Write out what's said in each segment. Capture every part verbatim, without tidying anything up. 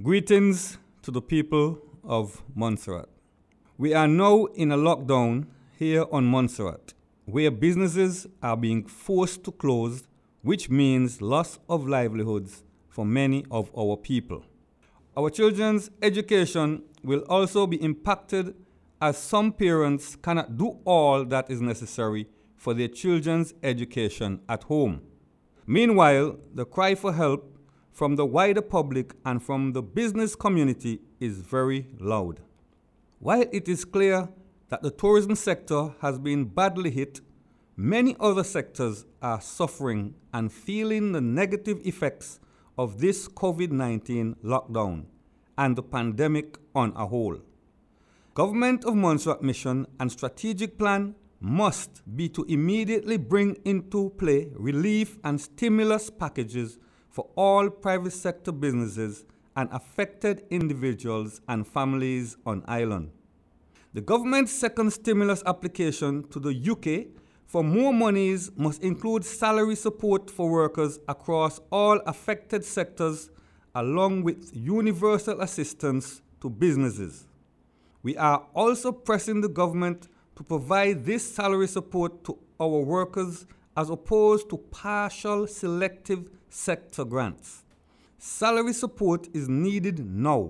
Greetings to the people of Montserrat. We are now in a lockdown here on Montserrat, where businesses are being forced to close, which means loss of livelihoods for many of our people. Our children's education will also be impacted as some parents cannot do all that is necessary for their children's education at home. Meanwhile, the cry for help from the wider public and from the business community is very loud. While it is clear that the tourism sector has been badly hit, many other sectors are suffering and feeling the negative effects of this COVID nineteen lockdown and the pandemic on a whole. Government of Montserrat mission and strategic plan must be to immediately bring into play relief and stimulus packages for all private sector businesses and affected individuals and families on island. The government's second stimulus application to the U K for more monies must include salary support for workers across all affected sectors, along with universal assistance to businesses. We are also pressing the government to provide this salary support to our workers as opposed to partial selective sector grants. Salary support is needed now.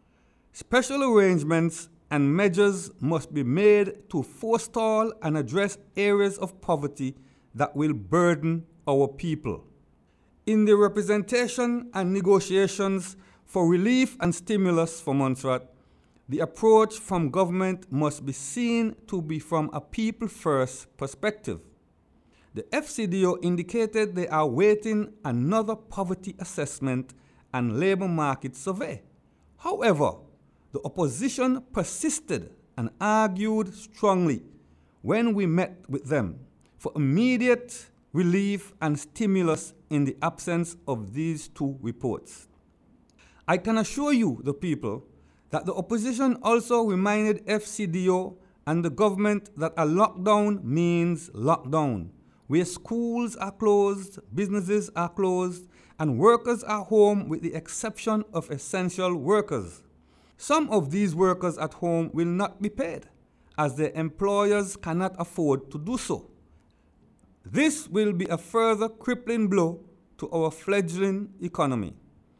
Special arrangements and measures must be made to forestall and address areas of poverty that will burden our people. In the representation and negotiations for relief and stimulus for Montserrat, the approach from government must be seen to be from a people-first perspective. The F C D O indicated they are waiting another poverty assessment and labour market survey. However, the opposition persisted and argued strongly when we met with them for immediate relief and stimulus in the absence of these two reports. I can assure you, the people, that the opposition also reminded F C D O and the government that a lockdown means lockdown, where schools are closed, businesses are closed, and workers are home with the exception of essential workers. Some of these workers at home will not be paid, as their employers cannot afford to do so. This will be a further crippling blow to our fledgling economy.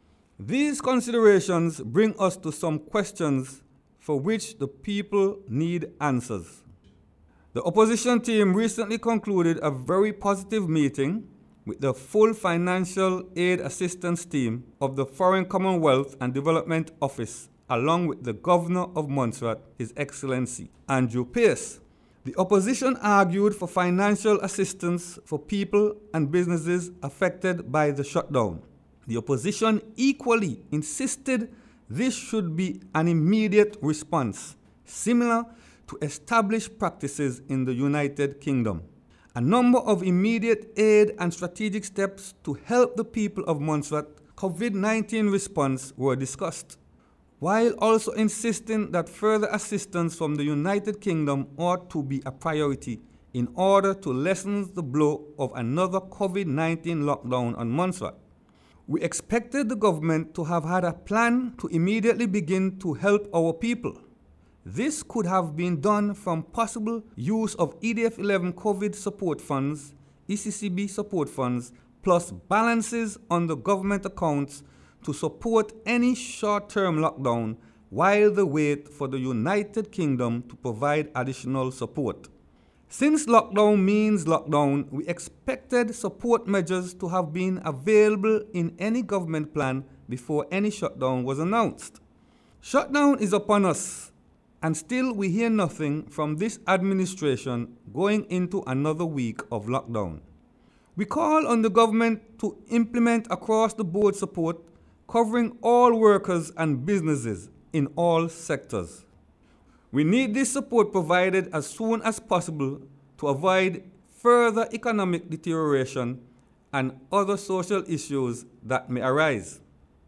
These considerations bring us to some questions for which the people need answers. The opposition team recently concluded a very positive meeting with the full financial aid assistance team of the Foreign Commonwealth and Development Office, along with the Governor of Montserrat, His Excellency Andrew Pearce. The opposition argued for financial assistance for people and businesses affected by the shutdown. The opposition equally insisted this should be an immediate response, similar to established practices in the United Kingdom. A number of immediate aid and strategic steps to help the people of Montserrat COVID nineteen response were discussed, while also insisting that further assistance from the United Kingdom ought to be a priority in order to lessen the blow of another COVID nineteen lockdown on Montserrat. We expected the government to have had a plan to immediately begin to help our people. This could have been done from possible use of E D F eleven COVID support funds, E C C B support funds, plus balances on the government accounts to support any short-term lockdown while they wait for the United Kingdom to provide additional support. Since lockdown means lockdown, we expected support measures to have been available in any government plan before any shutdown was announced. Shutdown is upon us, and still we hear nothing from this administration going into another week of lockdown. We call on the government to implement across-the-board support covering all workers and businesses in all sectors. We need this support provided as soon as possible to avoid further economic deterioration and other social issues that may arise.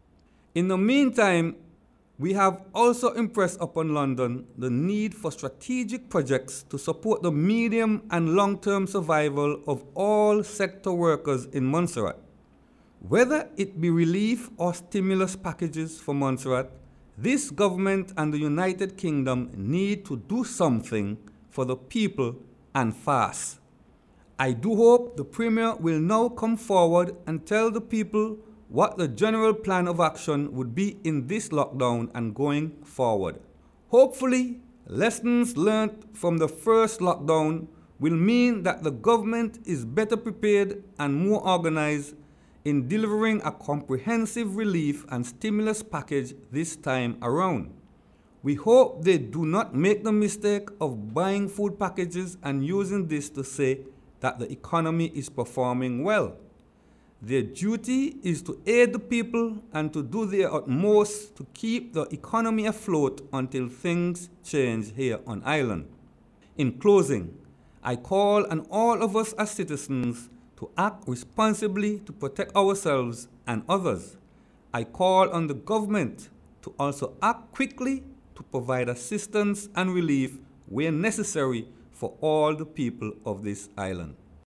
In the meantime, we have also impressed upon London the need for strategic projects to support the medium and long-term survival of all sector workers in Montserrat. Whether it be relief or stimulus packages for Montserrat, this government and the United Kingdom need to do something for the people and fast. I do hope the Premier will now come forward and tell the people what the general plan of action would be in this lockdown and going forward. Hopefully, lessons learned from the first lockdown will mean that the government is better prepared and more organized in delivering a comprehensive relief and stimulus package this time around. We hope they do not make the mistake of buying food packages and using this to say that the economy is performing well. Their duty is to aid the people and to do their utmost to keep the economy afloat until things change here on island. In closing, I call on all of us as citizens to act responsibly to protect ourselves and others. I call on the government to also act quickly to provide assistance and relief where necessary for all the people of this island.